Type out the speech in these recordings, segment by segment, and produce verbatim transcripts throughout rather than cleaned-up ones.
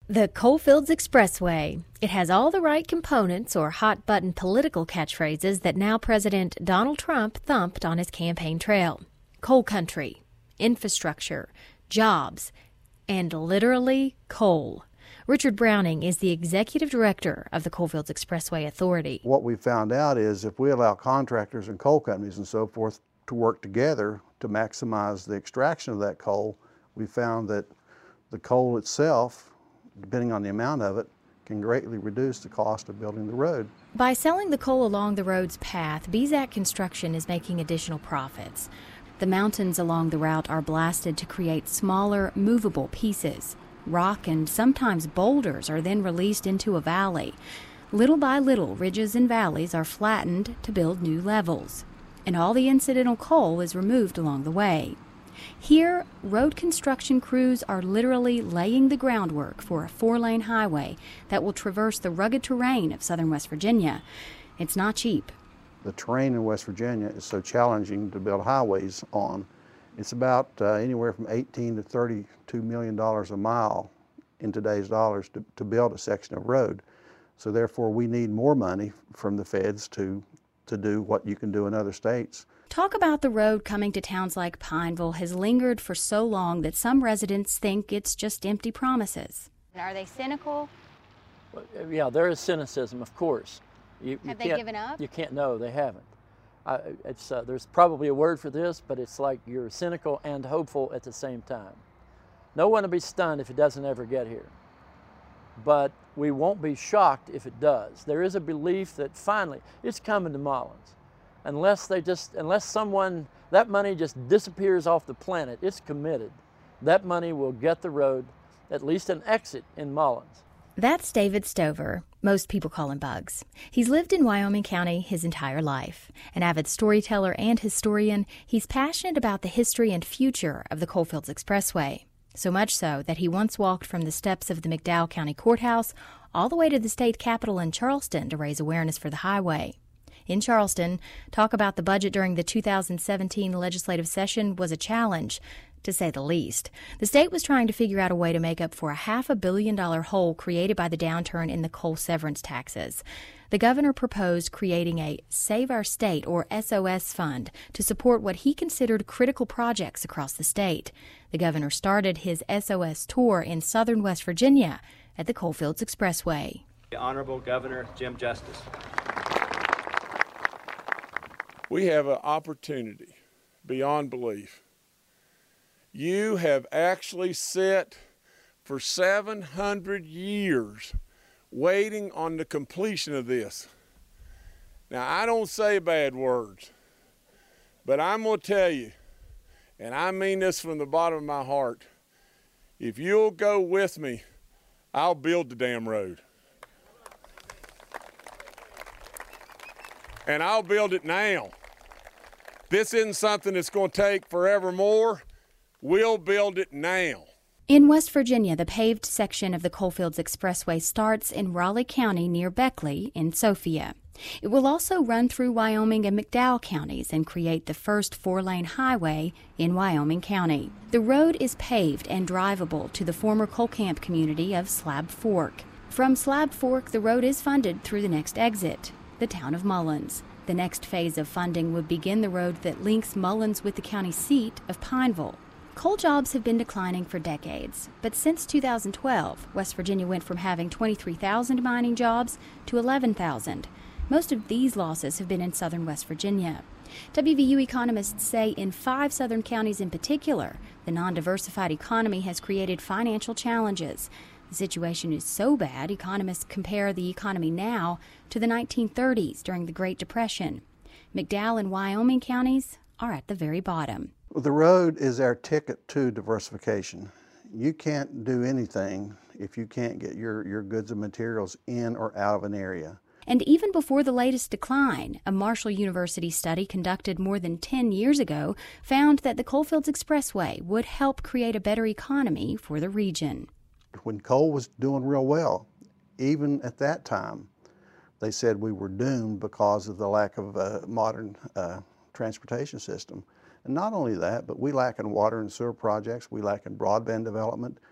The Coalfields Expressway. It has all the right components or hot-button political catchphrases that now President Donald Trump thumped on his campaign trail. Coal country, infrastructure, jobs, and literally coal. Richard Browning is the executive director of the Coalfields Expressway Authority. What we found out is if we allow contractors and coal companies and so forth to work together to maximize the extraction of that coal, we found that the coal itself, depending on the amount of it, can greatly reduce the cost of building the road. By selling the coal along the road's path, B Z A C Construction is making additional profits. The mountains along the route are blasted to create smaller, movable pieces. Rock and sometimes boulders are then released into a valley. Little by little, ridges and valleys are flattened to build new levels, and all the incidental coal is removed along the way. Here, road construction crews are literally laying the groundwork for a four-lane highway that will traverse the rugged terrain of southern West Virginia. It's not cheap. The terrain in West Virginia is so challenging to build highways on. It's about uh, anywhere from eighteen to thirty-two million dollars a mile in today's dollars to, to build a section of road. So therefore, we need more money from the feds to, to do what you can do in other states. Talk about the road coming to towns like Pineville has lingered for so long that some residents think it's just empty promises. Are they cynical? Well, yeah, there is cynicism, of course. You, Have you they given up? You can't, no, they haven't. I, it's, uh, there's probably a word for this, but it's like you're cynical and hopeful at the same time. No one will be stunned if it doesn't ever get here. But we won't be shocked if it does. There is a belief that finally it's coming to Mullins. Unless they just, unless someone, that money just disappears off the planet, it's committed. That money will get the road, at least an exit in Mullins. That's David Stover. Most people call him Bugs. He's lived in Wyoming County his entire life. An avid storyteller and historian, he's passionate about the history and future of the Coalfields Expressway. So much so that he once walked from the steps of the McDowell County Courthouse all the way to the state capitol in Charleston to raise awareness for the highway. In Charleston, talk about the budget during the two thousand seventeen legislative session was a challenge, to say the least. The state was trying to figure out a way to make up for a half a billion dollar hole created by the downturn in the coal severance taxes. The governor proposed creating a Save Our State, or S O S fund, to support what he considered critical projects across the state. The governor started his S O S tour in southern West Virginia at the Coalfields Expressway. The Honorable Governor Jim Justice. We have an opportunity beyond belief. You have actually sat for seven hundred years waiting on the completion of this. Now, I don't say bad words, but I'm going to tell you, and I mean this from the bottom of my heart, if you'll go with me, I'll build the damn road. And I'll build it now. This isn't something that's going to take forevermore. We'll build it now. In West Virginia, the paved section of the Coalfields Expressway starts in Raleigh County near Beckley in Sophia. It will also run through Wyoming and McDowell counties and create the first four-lane highway in Wyoming County. The road is paved and drivable to the former coal camp community of Slab Fork. From Slab Fork, the road is funded through the next exit, the town of Mullins. The next phase of funding would begin the road that links Mullins with the county seat of Pineville. Coal jobs have been declining for decades, but since two thousand twelve, West Virginia went from having twenty-three thousand mining jobs to eleven thousand. Most of these losses have been in southern West Virginia. W V U economists say in five southern counties in particular, the non-diversified economy has created financial challenges. The situation is so bad, economists compare the economy now to the nineteen thirties during the Great Depression. McDowell and Wyoming counties are at the very bottom. The road is our ticket to diversification. You can't do anything if you can't get your, your goods and materials in or out of an area. And even before the latest decline, a Marshall University study conducted more than ten years ago found that the Coalfields Expressway would help create a better economy for the region. When coal was doing real well, even at that time, they said we were doomed because of the lack of a modern uh, transportation system. And not only that, but we lack in water and sewer projects, we lack in broadband development.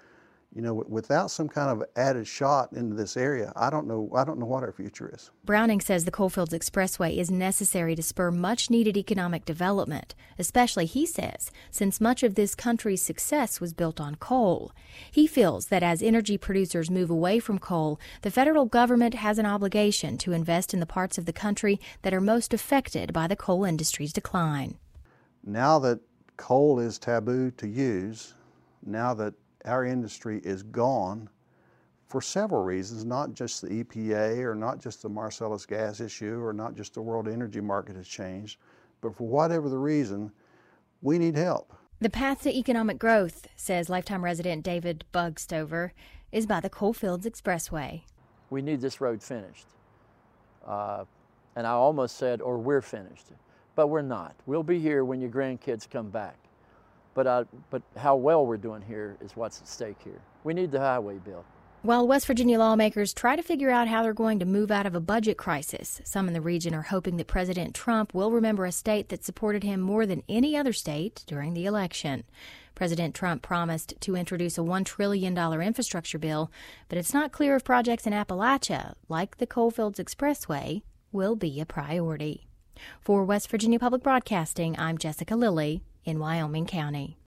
You know, without some kind of added shot into this area, I don't know. I don't know what our future is. Browning says the Coalfields Expressway is necessary to spur much-needed economic development, especially, he says, since much of this country's success was built on coal. He feels that as energy producers move away from coal, the federal government has an obligation to invest in the parts of the country that are most affected by the coal industry's decline. Now that coal is taboo to use, now that our industry is gone for several reasons, not just the E P A or not just the Marcellus gas issue or not just the world energy market has changed, but for whatever the reason, we need help. The path to economic growth, says lifetime resident David Bugstover, is by the Coalfields Expressway. We need this road finished. Uh, and I almost said, or we're finished, but we're not. We'll be here when your grandkids come back. But, uh, but how well we're doing here is what's at stake here. We need the highway built. While West Virginia lawmakers try to figure out how they're going to move out of a budget crisis, some in the region are hoping that President Trump will remember a state that supported him more than any other state during the election. President Trump promised to introduce a one trillion dollars infrastructure bill, but it's not clear if projects in Appalachia, like the Coalfields Expressway, will be a priority. For West Virginia Public Broadcasting, I'm Jessica Lilly in Wyoming County.